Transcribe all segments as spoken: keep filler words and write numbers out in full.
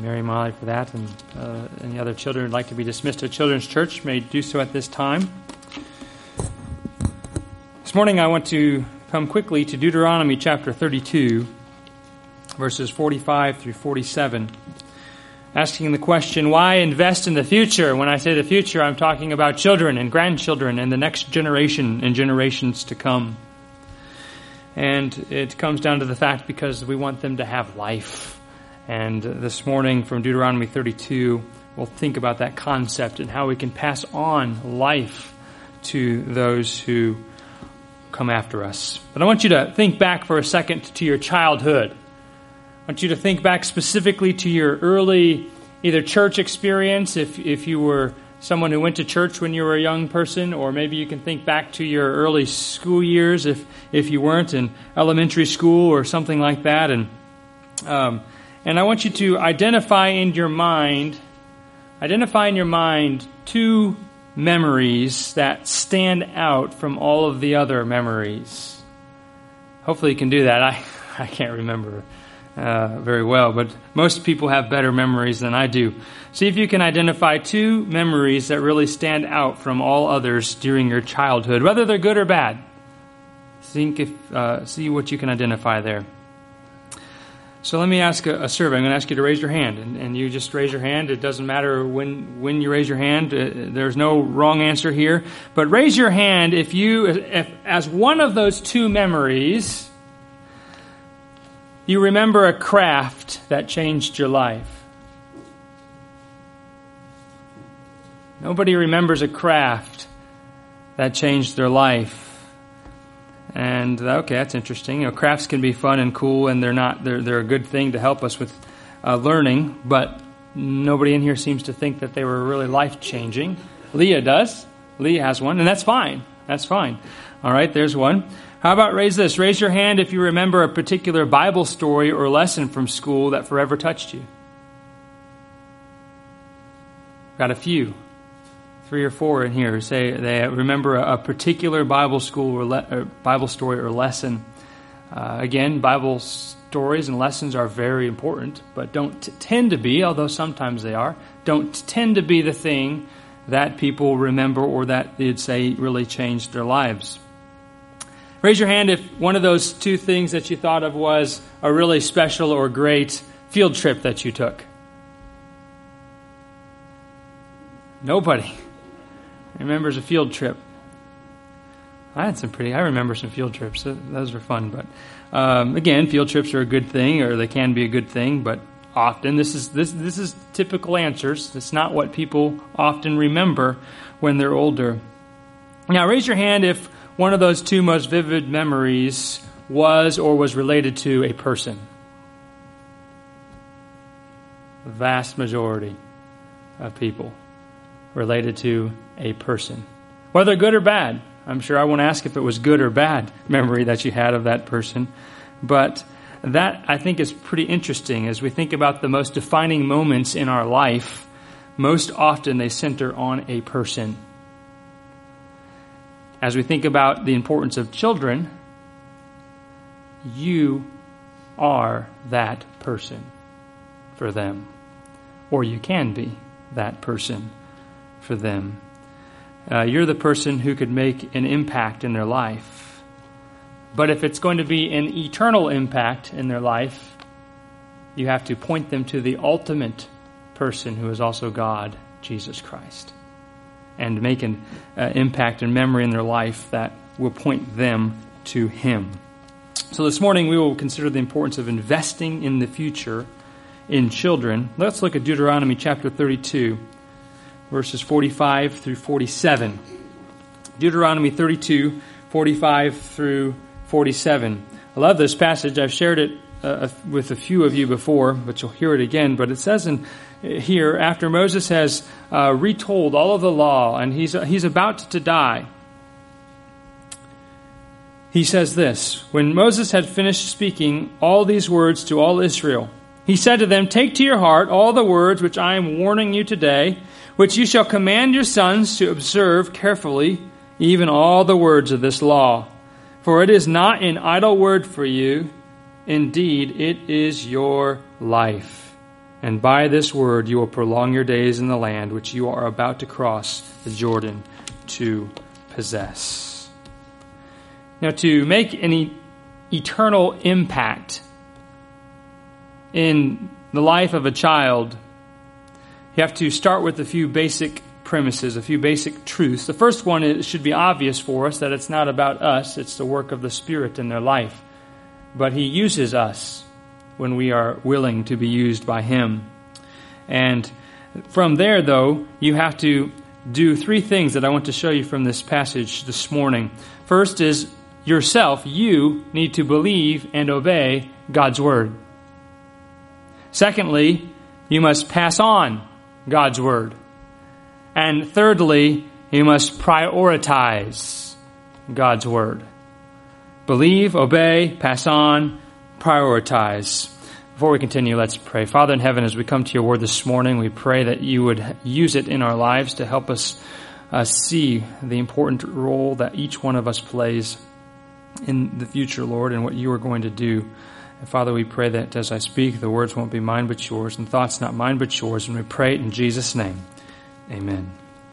Mary Molly for that, and uh, any other children who would like to be dismissed to Children's Church may do so at this time. This morning I want to come quickly to Deuteronomy chapter thirty-two, verses forty-five through forty-seven, asking the question, why invest in the future? When I say the future, I'm talking about children and grandchildren and the next generation and generations to come. And it comes down to the fact because we want them to have life. And this morning from Deuteronomy thirty-two, we'll think about that concept and how we can pass on life to those who come after us. But I want you to think back for a second to your childhood. I want you to think back specifically to your early either church experience, if if you were someone who went to church when you were a young person, or maybe you can think back to your early school years if if you weren't in elementary school or something like that. And um, and I want you to identify in your mind, identify in your mind two memories that stand out from all of the other memories. Hopefully you can do that. I, I can't remember uh, very well, but most people have better memories than I do. See if you can identify two memories that really stand out from all others during your childhood, whether they're good or bad. Think if, uh, see what you can identify there. So let me ask a, a survey. I'm going to ask you to raise your hand, and, and you just raise your hand. It doesn't matter when when you raise your hand. Uh, there's no wrong answer here. But raise your hand if you, if, as one of those two memories, you remember a craft that changed your life. Nobody remembers a craft that changed their life. And okay, that's interesting. You know, crafts can be fun and cool, and they're not they're they're a good thing to help us with uh, learning. But nobody in here seems to think that they were really life changing. Leah does. Leah has one, and that's fine. That's fine. All right, there's one. How about raise this? Raise your hand if you remember a particular Bible story or lesson from school that forever touched you. Got a few. Three or four in here say they remember a, a particular Bible school or, le- or Bible story or lesson. Uh, again, Bible stories and lessons are very important, but don't t- tend to be, although sometimes they are, don't tend to be the thing that people remember or that they'd say really changed their lives. Raise your hand if one of those two things that you thought of was a really special or great field trip that you took. Nobody remembers a field trip. I had some pretty, I remember some field trips. Those were fun. But um, again, field trips are a good thing, or they can be a good thing, but often this is this this is typical answers. It's not what people often remember when they're older. Now raise your hand if one of those two most vivid memories was or was related to a person. The vast majority of people related to a person. Whether good or bad. I'm sure I won't ask if it was good or bad memory that you had of that person. But that, I think, is pretty interesting. As we think about the most defining moments in our life, most often they center on a person. As we think about the importance of children, you are that person for them. Or you can be that person for them. Uh, you're the person who could make an impact in their life. But if it's going to be an eternal impact in their life, you have to point them to the ultimate person who is also God, Jesus Christ, and make an uh, impact and memory in their life that will point them to Him. So this morning we will consider the importance of investing in the future in children. Let's look at Deuteronomy chapter thirty-two. Verses forty-five through forty-seven. Deuteronomy thirty-two, forty-five through forty-seven. I love this passage. I've shared it uh, with a few of you before, but you'll hear it again. But it says in here, after Moses has uh, retold all of the law, and he's he's about to die, he says this: when Moses had finished speaking all these words to all Israel, he said to them, "Take to your heart all the words which I am warning you today, which you shall command your sons to observe carefully, even all the words of this law. For it is not an idle word for you. Indeed, it is your life. and by this word you will prolong your days in the land which you are about to cross the Jordan to possess. Now, to make any eternal impact in the life of a child, you have to start with a few basic premises, a few basic truths. The first one is, should be obvious for us, that it's not about us, it's the work of the Spirit in their life. But He uses us when we are willing to be used by Him. And from there, though, you have to do three things that I want to show you from this passage this morning. First is yourself, you need to believe and obey God's Word. Secondly, you must pass on God's Word. And thirdly, you must prioritize God's Word. Believe, obey, pass on, prioritize. Before we continue, let's pray. Father in heaven, as we come to your word this morning, we pray that you would use it in our lives to help us uh, see the important role that each one of us plays in the future, Lord, and what you are going to do. And Father, we pray that as I speak, the words won't be mine but yours, and thoughts not mine but yours, and we pray it in Jesus' name. Amen.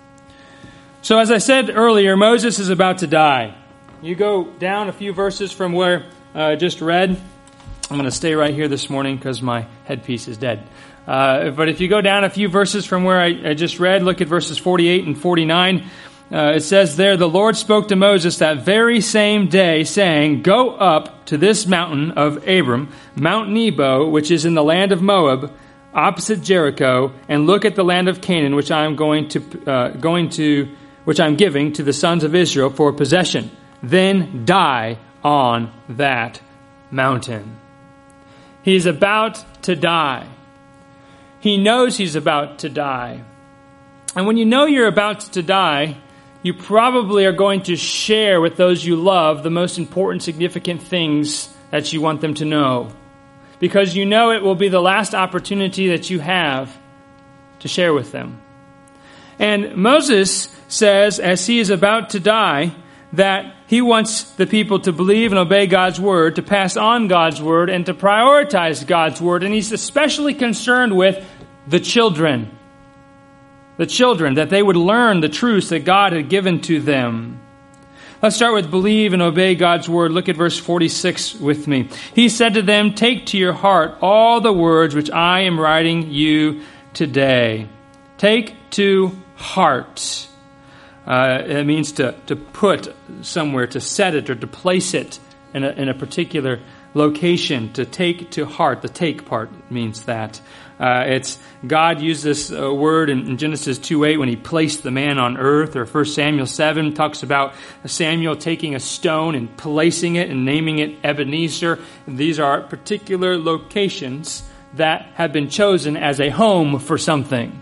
So as I said earlier, Moses is about to die. You go down a few verses from where I uh, just read. I'm going to stay right here this morning because my headpiece is dead. Uh, but if you go down a few verses from where I, I just read, look at verses forty-eight and forty-nine. Uh, it says there, the Lord spoke to Moses that very same day, saying, Go up to this mountain of Abram, Mount Nebo, which is in the land of Moab, opposite Jericho, and look at the land of Canaan, which I am going to uh, going to, which I am giving to the sons of Israel for possession. Then die on that mountain. He is about to die. He knows he's about to die. And when you know you're about to die, you probably are going to share with those you love the most important, significant things that you want them to know. Because you know it will be the last opportunity that you have to share with them. And Moses says, as he is about to die, that he wants the people to believe and obey God's Word, to pass on God's Word, and to prioritize God's Word. And he's especially concerned with the children. The children, that they would learn the truths that God had given to them. Let's start with believe and obey God's Word. Look at verse forty-six with me. He said to them, Take to your heart all the words which I am writing you today. Take to heart. Uh, it means to, to put somewhere, to set it or to place it in a, in a particular location, to take to heart. The take part means that. Uh, it's God used this uh, word in, in Genesis two eight when he placed the man on earth, or First Samuel seven talks about Samuel taking a stone and placing it and naming it Ebenezer. And these are particular locations that have been chosen as a home for something.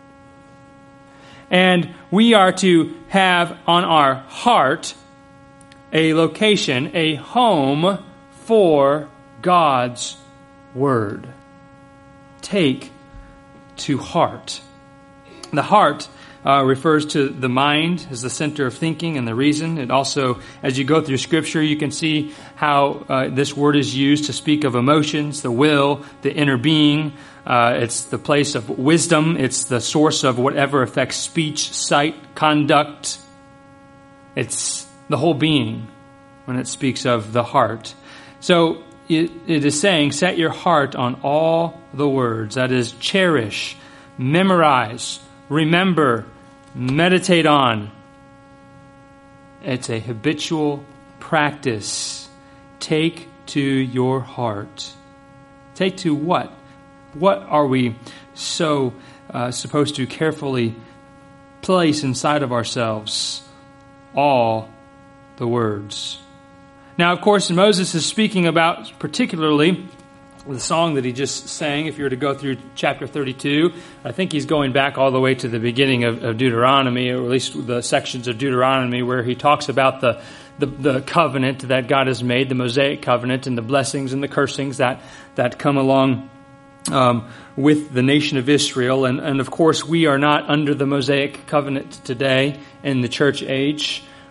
And we are to have on our heart a location, a home for God's Word. Take to heart. The heart uh, refers to the mind as the center of thinking and the reason. It also, as you go through Scripture, you can see how uh, this word is used to speak of emotions, the will, the inner being. Uh, it's the place of wisdom. It's the source of whatever affects speech, sight, conduct. It's the whole being when it speaks of the heart. So it, it is saying, set your heart on all the words. That is, cherish, memorize, remember, meditate on. It's a habitual practice. Take to your heart. Take to what? What are we so uh, supposed to carefully place inside of ourselves? All the words. Now, of course, Moses is speaking about particularly the song that he just sang. If you were to go through chapter thirty-two, I think he's going back all the way to the beginning of, of Deuteronomy, or at least the sections of Deuteronomy where he talks about the, the, the covenant that God has made, the Mosaic covenant, and the blessings and the cursings that, that come along Um, with the nation of Israel. And, and of course, we are not under the Mosaic covenant today in the church age.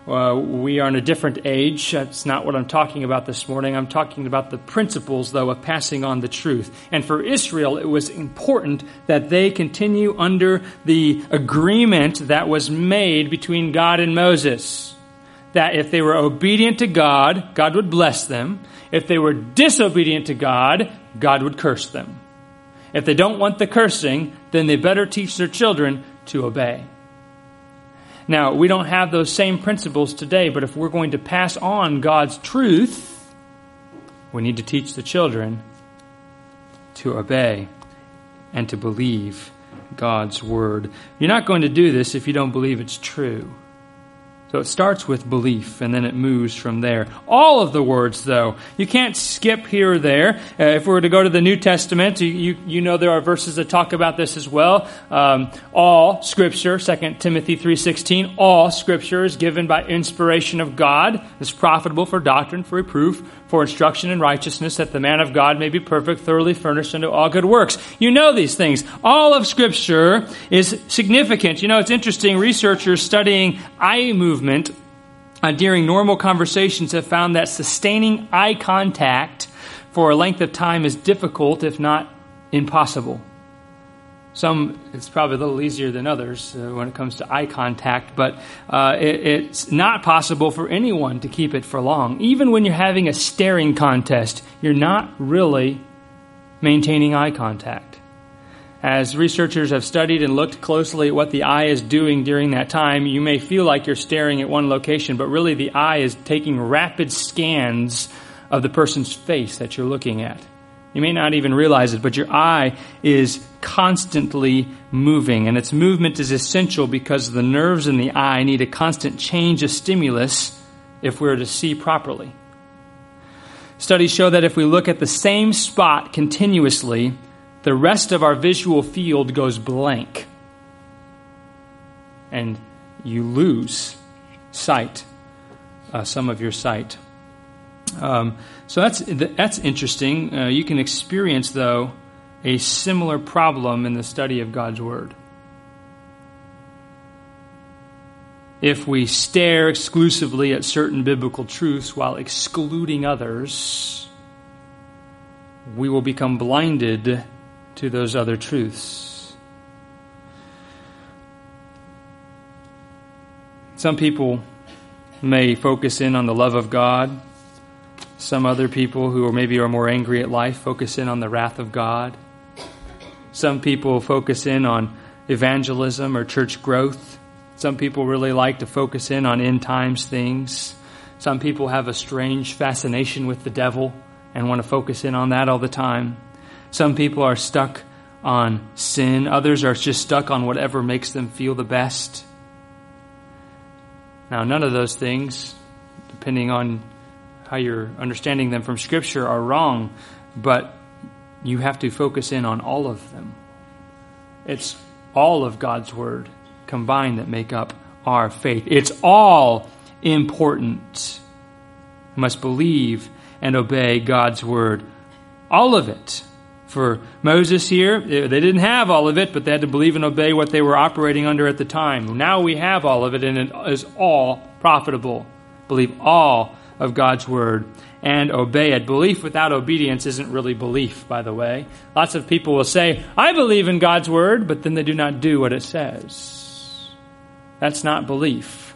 uh, we are in a different age. That's not what I'm talking about this morning. I'm talking about the principles, though, of passing on the truth. And for Israel, it was important that they continue under the agreement that was made between God and Moses. That if they were obedient to God, God would bless them. If they were disobedient to God, God would curse them. If they don't want the cursing, then they better teach their children to obey. Now, we don't have those same principles today, but if we're going to pass on God's truth, we need to teach the children to obey and to believe God's word. You're not going to do this if you don't believe it's true. So it starts with belief, and then it moves from there. All of the words, though, you can't skip here or there. Uh, if we were to go to the New Testament, you, you, you know there are verses that talk about this as well. Um, all Scripture, Second Timothy three sixteen, all Scripture is given by inspiration of God, is profitable for doctrine, for reproof, for instruction in righteousness, that the man of God may be perfect, thoroughly furnished unto all good works. You know these things. All of Scripture is significant. You know, it's interesting. Researchers studying eye movement uh, during normal conversations have found that sustaining eye contact for a length of time is difficult, if not impossible. Some, it's probably a little easier than others uh, when it comes to eye contact, but uh, it, it's not possible for anyone to keep it for long. Even when you're having a staring contest, you're not really maintaining eye contact. As researchers have studied and looked closely at what the eye is doing during that time, you may feel like you're staring at one location, but really the eye is taking rapid scans of the person's face that you're looking at. You may not even realize it, but your eye is constantly moving, and its movement is essential because the nerves in the eye need a constant change of stimulus if we're to see properly. Studies show that if we look at the same spot continuously, the rest of our visual field goes blank, and you lose sight, uh, some of your sight. Um, so that's that's interesting. Uh, you can experience, though, a similar problem in the study of God's Word. If we stare exclusively at certain biblical truths while excluding others, we will become blinded to those other truths. Some people may focus in on the love of God. Some other people who are maybe are more angry at life focus in on the wrath of God. Some people focus in on evangelism or church growth. Some people really like to focus in on end times things. Some people have a strange fascination with the devil and want to focus in on that all the time. Some people are stuck on sin. Others are just stuck on whatever makes them feel the best. Now, none of those things, depending on how you're understanding them from Scripture, are wrong, but you have to focus in on all of them. It's all of God's Word combined that make up our faith. It's all important. We must believe and obey God's Word. All of it. For Moses here, they didn't have all of it, but they had to believe and obey what they were operating under at the time. Now we have all of it, and it is all profitable. Believe all of God's Word and obey it. Belief without obedience isn't really belief, by the way. Lots of people will say, I believe in God's Word, but then they do not do what it says. That's not belief.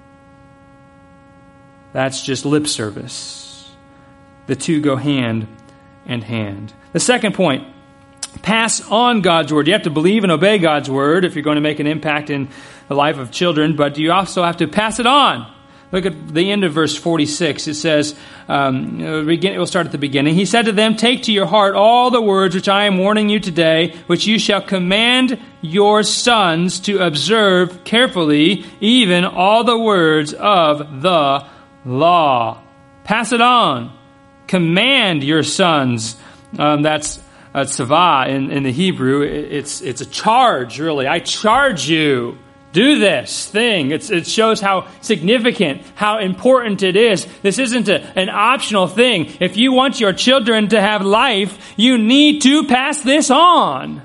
That's just lip service. The two go hand in hand. The second point, pass on God's Word. You have to believe and obey God's Word if you're going to make an impact in the life of children, but you also have to pass it on. Look at the end of verse forty-six. It says, um, we'll start at the beginning. He said to them, take to your heart all the words which I am warning you today, which you shall command your sons to observe carefully, even all the words of the law. Pass it on. Command your sons. Um, that's uh, tzavah in, in the Hebrew. It's, it's a charge, really. I charge you. Do this thing. It's, it shows how significant, how important it is. This isn't a, an optional thing. If you want your children to have life, you need to pass this on.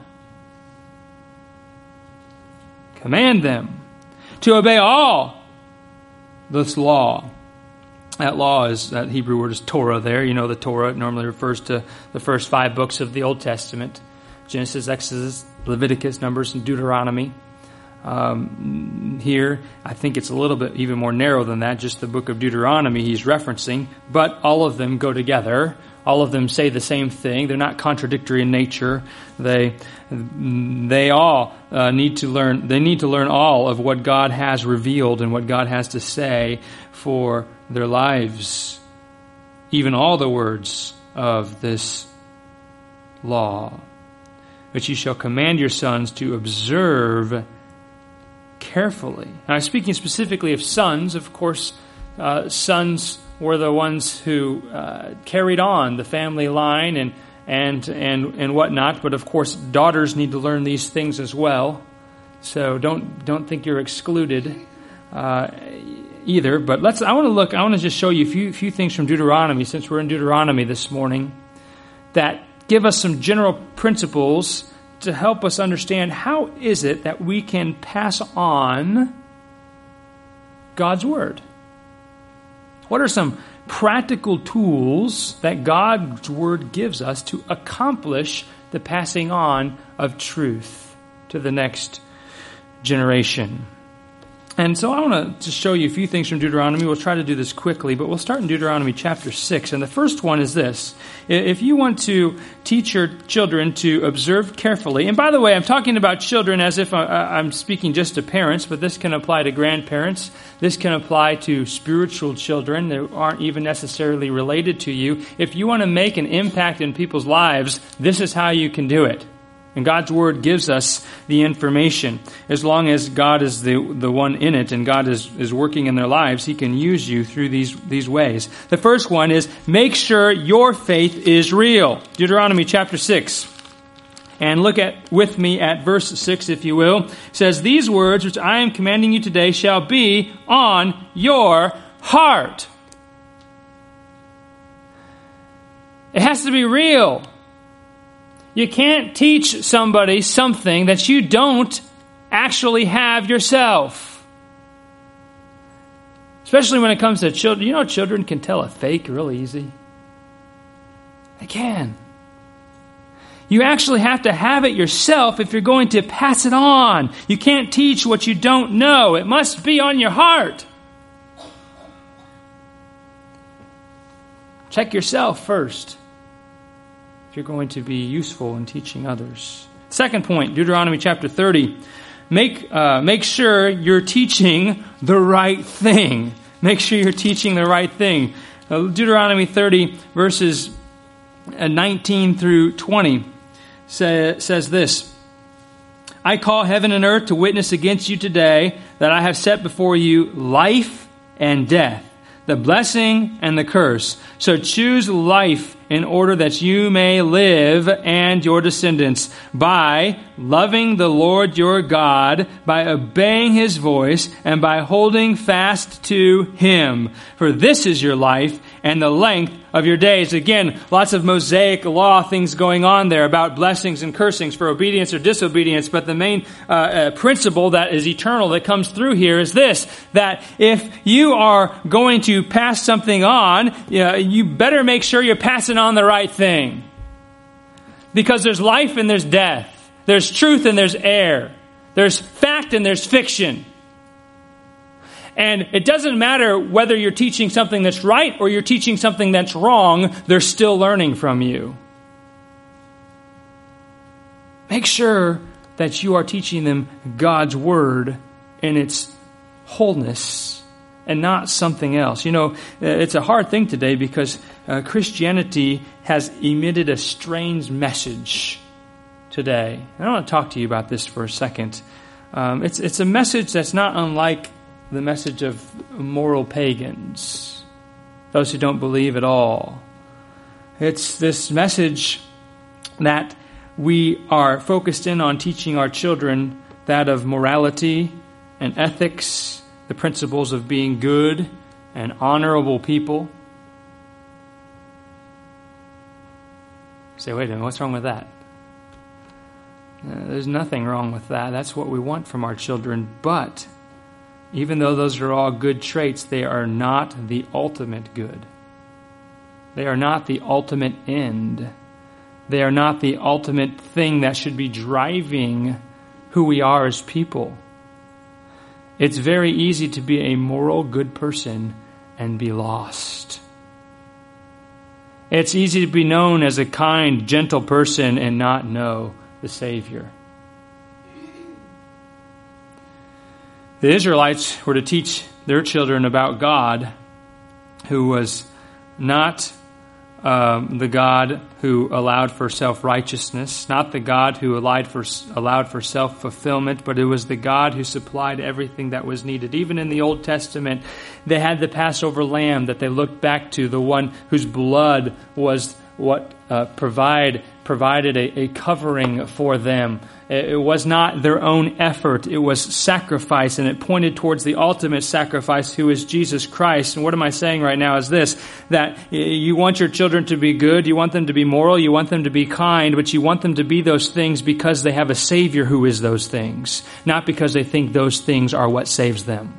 Command them to obey all this law. That law is, that Hebrew word is Torah there. You know the Torah normally refers to the first five books of the Old Testament. Genesis, Exodus, Leviticus, Numbers, and Deuteronomy. Um, here, I think it's a little bit even more narrow than that, just the book of Deuteronomy he's referencing, but all of them go together. All of them say the same thing. They're not contradictory in nature. They they all uh, need to learn, they need to learn all of what God has revealed and what God has to say for their lives. Even all the words of this law. But you shall command your sons to observe carefully. Now, I'm speaking specifically of sons. Of course, uh, sons were the ones who uh, carried on the family line and and and and whatnot. But of course, daughters need to learn these things as well. So don't don't think you're excluded uh, either. But let's. I want to look. I want to just show you a few few things from Deuteronomy, since we're in Deuteronomy this morning, that give us some general principles to help us understand how is it that we can pass on God's Word. What are some practical tools that God's Word gives us to accomplish the passing on of truth to the next generation? And so I want to just show you a few things from Deuteronomy. We'll try to do this quickly, but we'll start in Deuteronomy chapter six. And the first one is this. If you want to teach your children to observe carefully, and by the way, I'm talking about children as if I'm speaking just to parents, but this can apply to grandparents. This can apply to spiritual children that aren't even necessarily related to you. If you want to make an impact in people's lives, this is how you can do it. And God's Word gives us the information. As long as God is the the one in it and God is, is working in their lives, He can use you through these, these ways. The first one is, make sure your faith is real. Deuteronomy chapter six. And look at with me at verse six, if you will. It says, these words which I am commanding you today shall be on your heart. It has to be real. You can't teach somebody something that you don't actually have yourself. Especially when it comes to children. You know, children can tell a fake real easy. They can. You actually have to have it yourself if you're going to pass it on. You can't teach what you don't know. It must be on your heart. Check yourself first if you're going to be useful in teaching others. Second point, Deuteronomy chapter thirty. Make uh, make sure you're teaching the right thing. Make sure you're teaching the right thing. Uh, Deuteronomy thirty, verses nineteen through twenty, say, says this. I call heaven and earth to witness against you today that I have set before you life and death, the blessing and the curse. So choose life in order that you may live and your descendants by loving the Lord your God, by obeying His voice, and by holding fast to Him. For this is your life and the length of your days. Again, lots of Mosaic law things going on there about blessings and cursings for obedience or disobedience. But the main uh, uh, principle that is eternal that comes through here is this, that if you are going to pass something on, you know, you better make sure you're passing on the right thing. Because there's life and there's death. There's truth and there's error. There's fact and there's fiction. And it doesn't matter whether you're teaching something that's right or you're teaching something that's wrong, they're still learning from you. Make sure that you are teaching them God's Word in its wholeness and not something else. You know, it's a hard thing today because uh, Christianity has emitted a strange message today. And I want to talk to you about this for a second. Um, it's it's a message that's not unlike the message of moral pagans, those who don't believe at all. It's this message that we are focused in on teaching our children that of morality and ethics, the principles of being good and honorable people. You say, wait a minute, what's wrong with that? Uh, there's nothing wrong with that. That's what we want from our children, but even though those are all good traits, they are not the ultimate good. They are not the ultimate end. They are not the ultimate thing that should be driving who we are as people. It's very easy to be a moral good person and be lost. It's easy to be known as a kind, gentle person and not know the Savior. The Israelites were to teach their children about God, who was not um, the God who allowed for self-righteousness, not the God who allowed for, allowed for self-fulfillment, but it was the God who supplied everything that was needed. Even in the Old Testament, they had the Passover lamb that they looked back to, the one whose blood was what uh, provide provided a, a covering for them. It was not their own effort. It was sacrifice, and it pointed towards the ultimate sacrifice, who is Jesus Christ. And what am I saying right now is this, that you want your children to be good, you want them to be moral, you want them to be kind, but you want them to be those things because they have a Savior who is those things, not because they think those things are what saves them.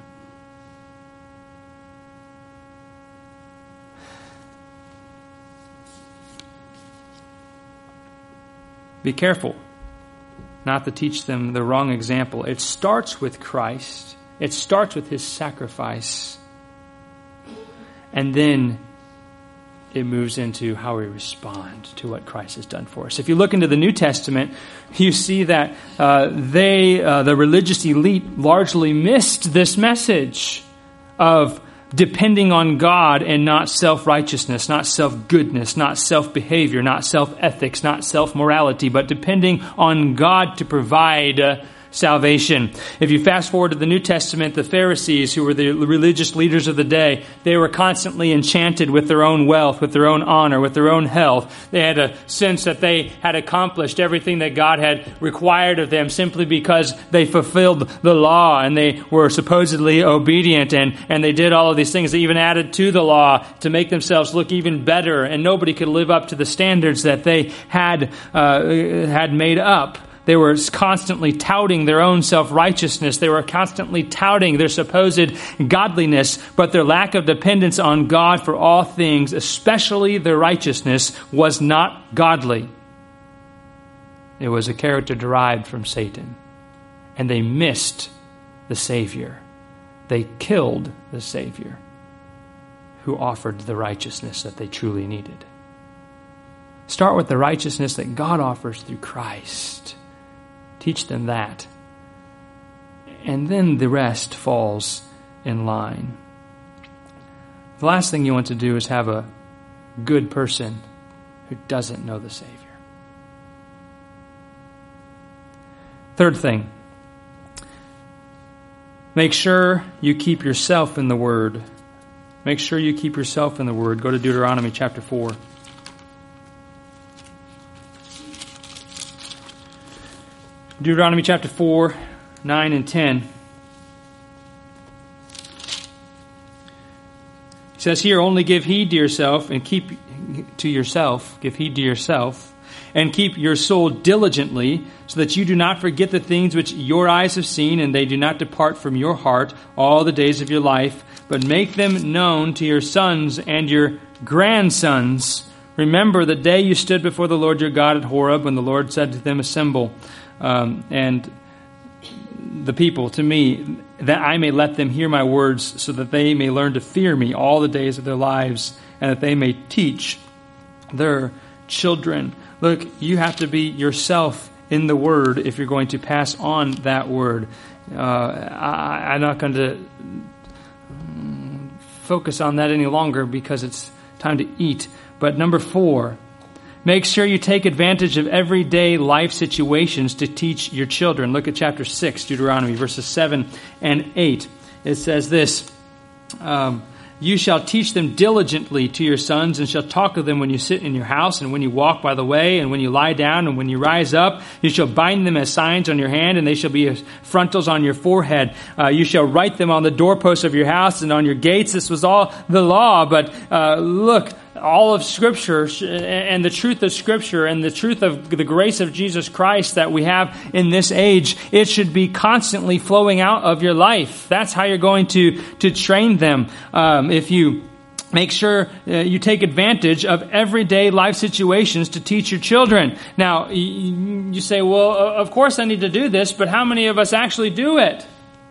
Be careful not to teach them the wrong example. It starts with Christ. It starts with His sacrifice. And then it moves into how we respond to what Christ has done for us. If you look into the New Testament, you see that uh, they, uh, the religious elite, largely missed this message of depending on God and not self-righteousness, not self-goodness, not self-behavior, not self-ethics, not self-morality, but depending on God to provide uh, salvation. If you fast forward to the New Testament, the Pharisees, who were the religious leaders of the day, they were constantly enchanted with their own wealth, with their own honor, with their own health. They had a sense that they had accomplished everything that God had required of them simply because they fulfilled the law and they were supposedly obedient, and, and they did all of these things. They even added to the law to make themselves look even better, and nobody could live up to the standards that they had uh, had made up. They were constantly touting their own self-righteousness. They were constantly touting their supposed godliness, but their lack of dependence on God for all things, especially their righteousness, was not godly. It was a character derived from Satan. And they missed the Savior. They killed the Savior who offered the righteousness that they truly needed. Start with the righteousness that God offers through Christ. Teach them that. And then the rest falls in line. The last thing you want to do is have a good person who doesn't know the Savior. Third thing, make sure you keep yourself in the Word. Make sure you keep yourself in the Word. Go to Deuteronomy chapter four. Deuteronomy chapter four, nine and ten. It says here, only give heed to yourself and keep to yourself, give heed to yourself, and keep your soul diligently, so that you do not forget the things which your eyes have seen, and they do not depart from your heart all the days of your life, but make them known to your sons and your grandsons. Remember the day you stood before the Lord your God at Horeb, when the Lord said to them, assemble, Um, and the people to me, that I may let them hear my words, so that they may learn to fear me all the days of their lives, and that they may teach their children. Look, you have to be yourself in the Word if you're going to pass on that Word. Uh, I, I'm not going to focus on that any longer because it's time to eat. But number four, make sure you take advantage of everyday life situations to teach your children. Look at chapter six, Deuteronomy, verses seven and eight. It says this, um, you shall teach them diligently to your sons, and shall talk of them when you sit in your house, and when you walk by the way, and when you lie down, and when you rise up. You shall bind them as signs on your hand, and they shall be as frontals on your forehead. Uh, you shall write them on the doorposts of your house and on your gates. This was all the law, but uh, look, all of Scripture and the truth of Scripture and the truth of the grace of Jesus Christ that we have in this age, it should be constantly flowing out of your life. That's how you're going to, to train them. Um, if you make sure uh, you take advantage of everyday life situations to teach your children. Now, you, you say, well, of course I need to do this, but how many of us actually do it?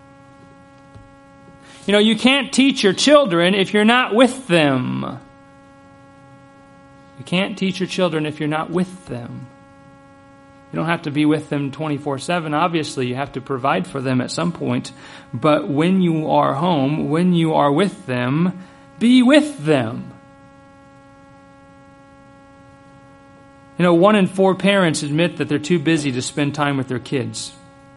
You know, you can't teach your children if you're not with them. You can't teach your children if you're not with them. You don't have to be with them twenty-four seven. Obviously, you have to provide for them at some point. But when you are home, when you are with them, be with them. You know, one in four parents admit that they're too busy to spend time with their kids.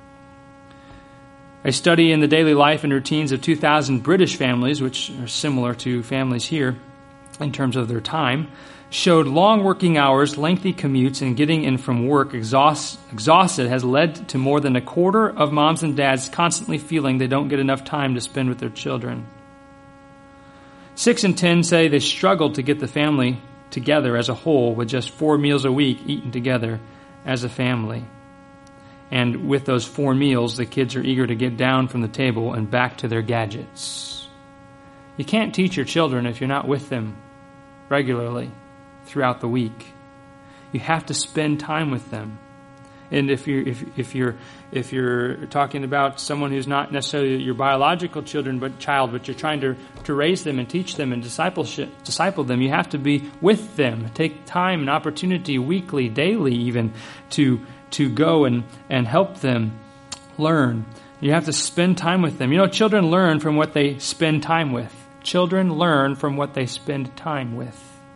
A study in the daily life and routines of two thousand British families, which are similar to families here in terms of their time, showed long working hours, lengthy commutes, and getting in from work exhaust, exhausted has led to more than a quarter of moms and dads constantly feeling they don't get enough time to spend with their children. Six in ten say they struggle to get the family together as a whole with just four meals a week eaten together as a family. And with those four meals, the kids are eager to get down from the table and back to their gadgets. You can't teach your children if you're not with them regularly throughout the week. You have to spend time with them. And if you're if if you're if you're talking about someone who's not necessarily your biological children but child, but you're trying to, to raise them and teach them and discipleship disciple them, you have to be with them. Take time and opportunity weekly, daily even, to to go and, and help them learn. You have to spend time with them. You know, children learn from what they spend time with. Children learn from what they spend time with.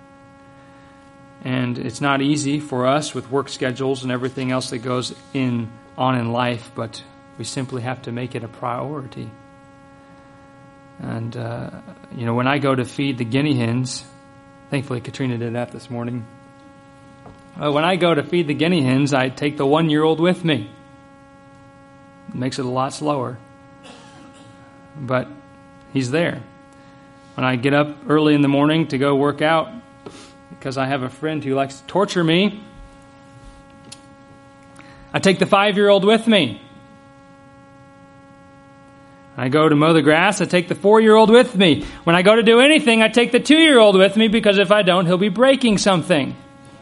And it's not easy for us with work schedules and everything else that goes in on in life, but we simply have to make it a priority. And, uh, you know, when I go to feed the guinea hens, thankfully Katrina did that this morning. Uh, when I go to feed the guinea hens, I take the one-year-old with me. It makes it a lot slower. But he's there. When I get up early in the morning to go work out, because I have a friend who likes to torture me, I take the five-year-old with me. I go to mow the grass, I take the four-year-old with me. When I go to do anything, I take the two-year-old with me, because if I don't, he'll be breaking something.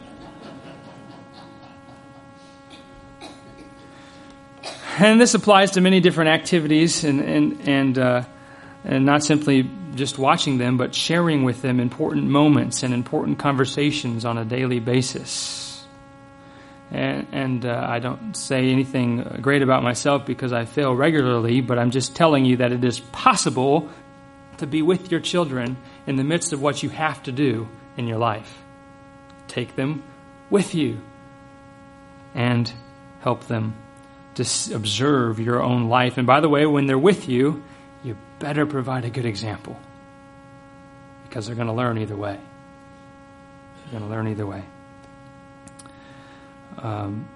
And this applies to many different activities, and and and, uh, and not simply just watching them, but sharing with them important moments and important conversations on a daily basis. And, and uh, I don't say anything great about myself because I fail regularly, but I'm just telling you that it is possible to be with your children in the midst of what you have to do in your life. Take them with you and help them to observe your own life. And by the way, when they're with you, you better provide a good example, because they're going to learn either way. They're going to learn either way. Um,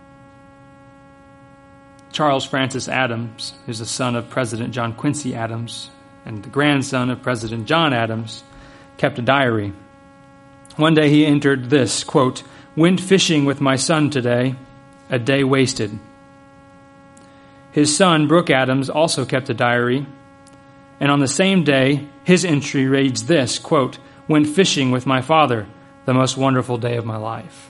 Charles Francis Adams, who's the son of President John Quincy Adams and the grandson of President John Adams, kept a diary. One day he entered this, quote, "Went fishing with my son today, a day wasted." His son, Brooke Adams, also kept a diary, and on the same day, his entry reads this, quote, "Went fishing with my father, the most wonderful day of my life."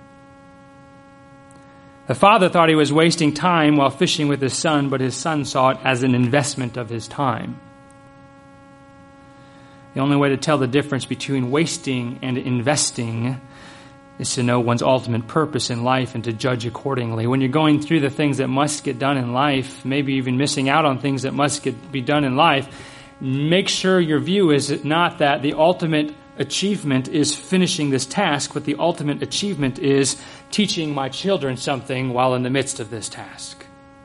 The father thought he was wasting time while fishing with his son, but his son saw it as an investment of his time. The only way to tell the difference between wasting and investing is to know one's ultimate purpose in life and to judge accordingly. When you're going through the things that must get done in life, maybe even missing out on things that must get, be done in life, make sure your view is not that the ultimate achievement is finishing this task, but the ultimate achievement is teaching my children something while in the midst of this task.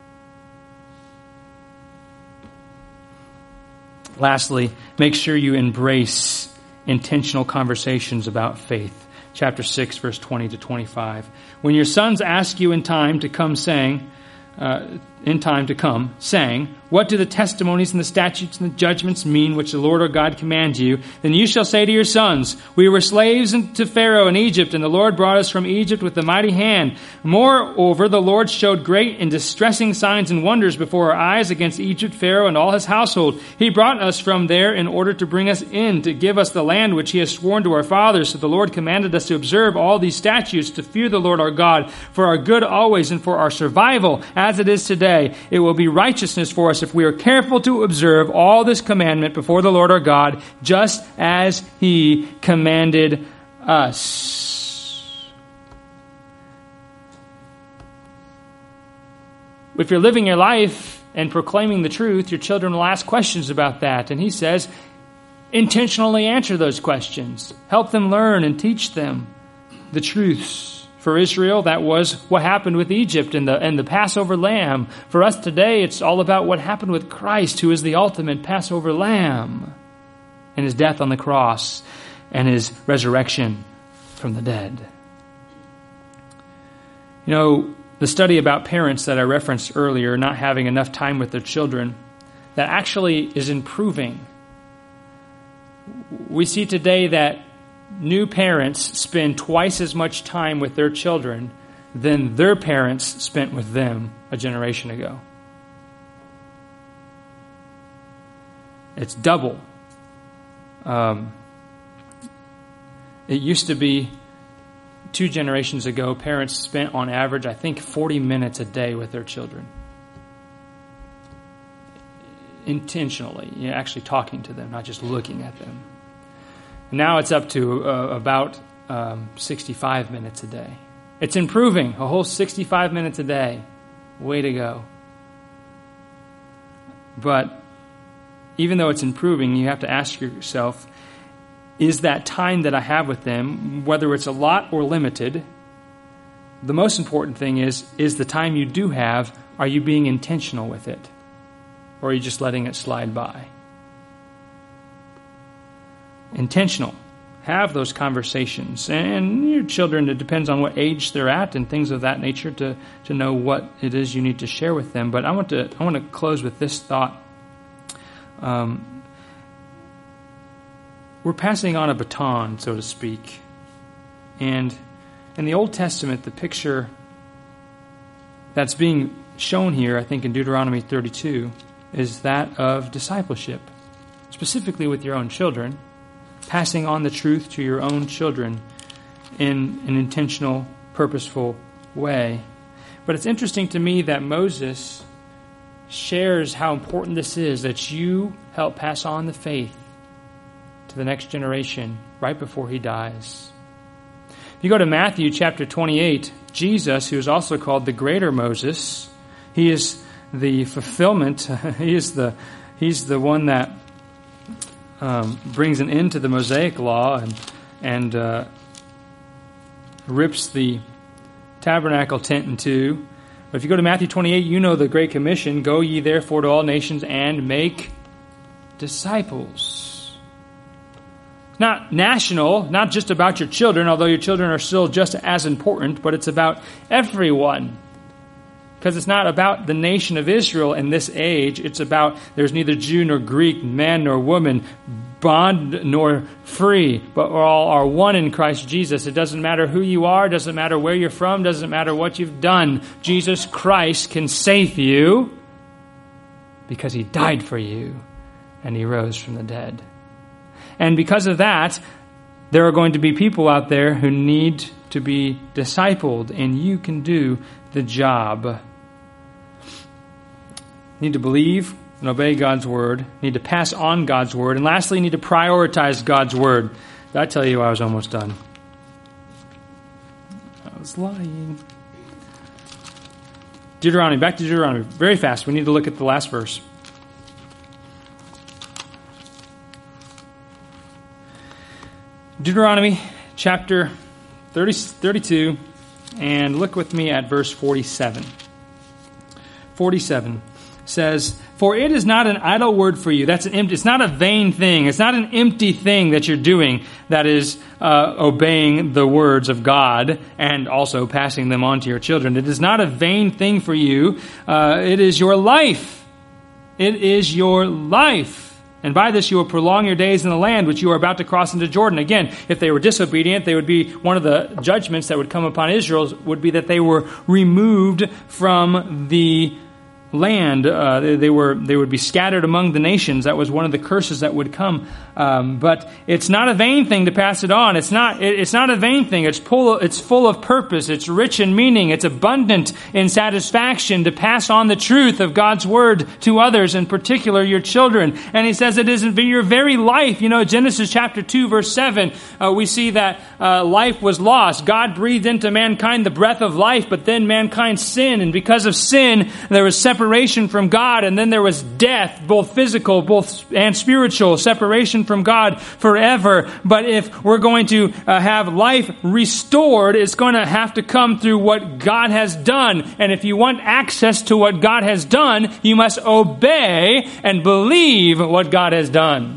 Lastly, make sure you embrace intentional conversations about faith. Chapter six, verse twenty to twenty-five. When your sons ask you in time to come saying, uh, in time to come, saying, what do the testimonies and the statutes and the judgments mean which the Lord our God commands you? Then you shall say to your sons, we were slaves to Pharaoh in Egypt, and the Lord brought us from Egypt with a mighty hand. Moreover, the Lord showed great and distressing signs and wonders before our eyes against Egypt, Pharaoh, and all his household. He brought us from there in order to bring us in, to give us the land which he has sworn to our fathers. So the Lord commanded us to observe all these statutes, to fear the Lord our God, for our good always and for our survival, as it is today. It will be righteousness for us if we are careful to observe all this commandment before the Lord our God, just as he commanded us. If you're living your life and proclaiming the truth, your children will ask questions about that. And he says, intentionally answer those questions. Help them learn and teach them the truths. For Israel, that was what happened with Egypt and the and the Passover lamb. For us today, it's all about what happened with Christ, who is the ultimate Passover lamb, and his death on the cross and his resurrection from the dead. You know, the study about parents that I referenced earlier, not having enough time with their children, that actually is improving. We see today that new parents spend twice as much time with their children than their parents spent with them a generation ago. It's double. Um, it used to be two generations ago, parents spent on average, I think, forty minutes a day with their children. Intentionally, you know, actually talking to them, not just looking at them. Now it's up to uh, about um, sixty-five minutes a day. It's improving, a whole sixty-five minutes a day. Way to go. But even though it's improving, you have to ask yourself, is that time that I have with them, whether it's a lot or limited, the most important thing is, is the time you do have, are you being intentional with it? Or are you just letting it slide by? Intentional. Have those conversations. And your children, it depends on what age they're at and things of that nature to, to know what it is you need to share with them. But I want to I want to close with this thought. Um, we're passing on a baton, so to speak. And in the Old Testament, the picture that's being shown here, I think in Deuteronomy thirty-two, is that of discipleship, specifically with your own children. Passing on the truth to your own children in an intentional, purposeful way. But it's interesting to me that Moses shares how important this is, that you help pass on the faith to the next generation right before he dies. If you go to Matthew chapter twenty-eight, Jesus, who is also called the greater Moses, he is the fulfillment, he is the he's the one that Um, brings an end to the Mosaic law and and uh, rips the tabernacle tent in two. But if you go to Matthew twenty-eight, you know the Great Commission, go ye therefore to all nations and make disciples. Not national, not just about your children, although your children are still just as important, but it's about everyone. Because it's not about the nation of Israel in this age. It's about there's neither Jew nor Greek, man nor woman, bond nor free, but we all are one in Christ Jesus. It doesn't matter who you are, doesn't matter where you're from, doesn't matter what you've done. Jesus Christ can save you because he died for you and he rose from the dead. And because of that, there are going to be people out there who need to be discipled, and you can do the job. Need to believe and obey God's word. Need to pass on God's word. And lastly, need to prioritize God's word. Did I tell you I was almost done? I was lying. Deuteronomy, back to Deuteronomy. Very fast. We need to look at the last verse. Deuteronomy chapter thirty, thirty-two, and look with me at verse forty-seven. forty-seven says, for it is not an idle word for you. That's an empty, it's not a vain thing. It's not an empty thing that you're doing that is uh, obeying the words of God and also passing them on to your children. It is not a vain thing for you. Uh, it is your life. It is your life. And by this you will prolong your days in the land which you are about to cross into Jordan. Again, if they were disobedient, they would be, one of the judgments that would come upon Israel would be that they were removed from the land. Uh, they, they were they would be scattered among the nations. That was one of the curses that would come. Um, but it's not a vain thing to pass it on. It's not it, it's not a vain thing. It's full it's full of purpose. It's rich in meaning. It's abundant in satisfaction to pass on the truth of God's word to others, in particular your children. And he says it is your very life. You know, Genesis chapter two, verse seven, uh, we see that uh, life was lost. God breathed into mankind the breath of life, but then mankind sinned, and because of sin, there was separation Separation from God, and then there was death, both physical both and spiritual, separation from God forever. But if we're going to uh, have life restored, it's going to have to come through what God has done. And if you want access to what God has done, you must obey and believe what God has done.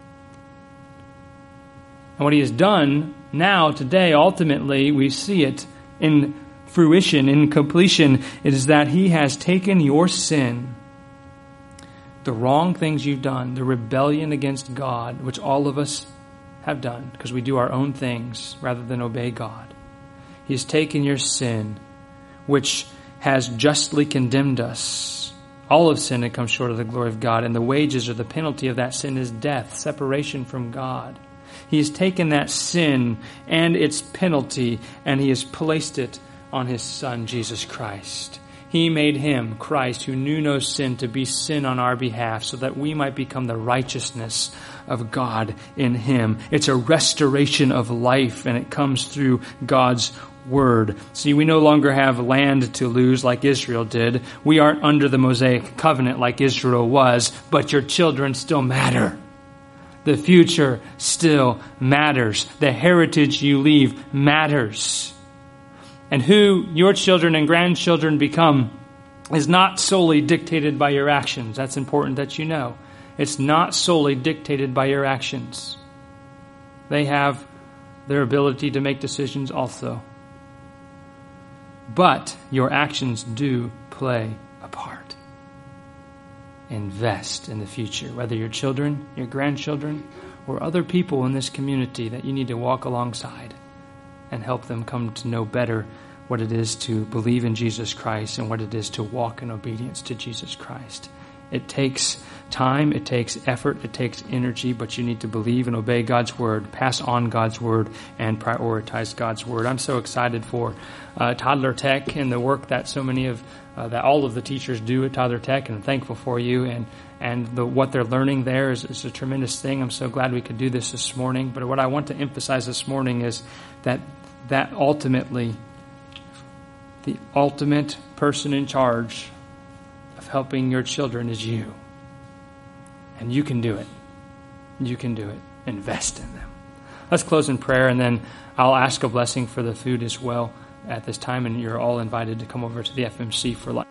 And what he has done now, today, ultimately, we see it in fruition, in completion. It is that he has taken your sin, the wrong things you've done, the rebellion against God, which all of us have done because we do our own things rather than obey God. He has taken your sin, which has justly condemned us. All of sin had come short of the glory of God, and the wages or the penalty of that sin is death, separation from God. He has taken that sin and its penalty, and he has placed it on his Son, Jesus Christ. He made him, Christ, who knew no sin, to be sin on our behalf so that we might become the righteousness of God in him. It's a restoration of life, and it comes through God's word. See, we no longer have land to lose like Israel did. We aren't under the Mosaic covenant like Israel was, but your children still matter. The future still matters. The heritage you leave matters. And who your children and grandchildren become is not solely dictated by your actions. That's important that you know. It's not solely dictated by your actions. They have their ability to make decisions also. But your actions do play a part. Invest in the future, whether your children, your grandchildren, or other people in this community that you need to walk alongside and help them come to know better what it is to believe in Jesus Christ and what it is to walk in obedience to Jesus Christ. It takes time, it takes effort, it takes energy, but you need to believe and obey God's word, pass on God's word, and prioritize God's word. I'm so excited for uh, Toddler Tech and the work that so many of, uh, that all of the teachers do at Toddler Tech, and I'm thankful for you. And and the, what they're learning there is, is a tremendous thing. I'm so glad we could do this this morning. But what I want to emphasize this morning is that that ultimately, the ultimate person in charge of helping your children is you. And you can do it. You can do it. Invest in them. Let's close in prayer, and then I'll ask a blessing for the food as well at this time, and you're all invited to come over to the F M C for lunch.